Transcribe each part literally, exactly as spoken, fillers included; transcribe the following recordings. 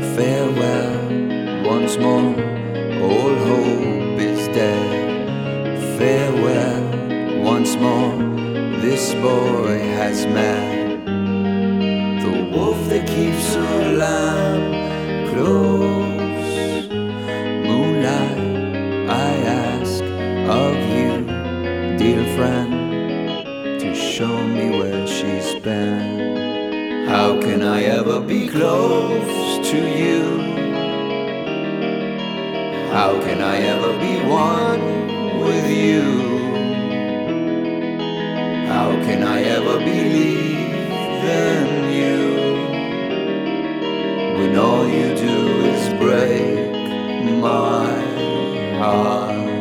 Farewell once more, all hope is dead. Farewell once more, this boy has met the wolf that keeps her lamb close. Moonlight, I ask of you, dear friend, to show me where she's been. How can I ever be close to you? How can I ever be one with you? How can I ever believe in you when all you do is break my heart?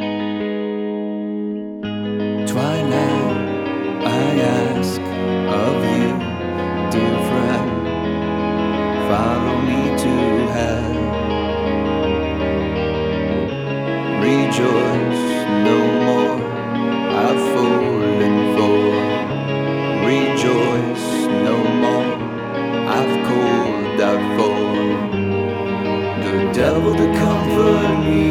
Twilight, I ask of you, dear friend, follow me to hell. Rejoice no more, I've fallen for. Rejoice no more, I've called out for the devil to comfort me.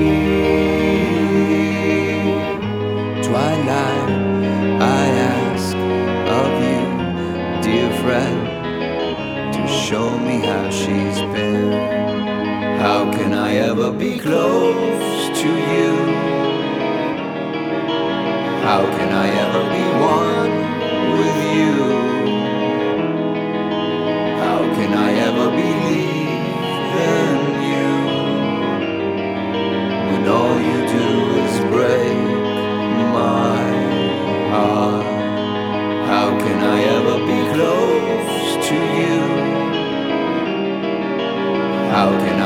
Twilight, I ask of you, dear friend, to show me how she's been. How can I ever be close to you? How can I ever be one with you? How can I ever believe in you when all you do is break my heart? How can I ever be close to you? How can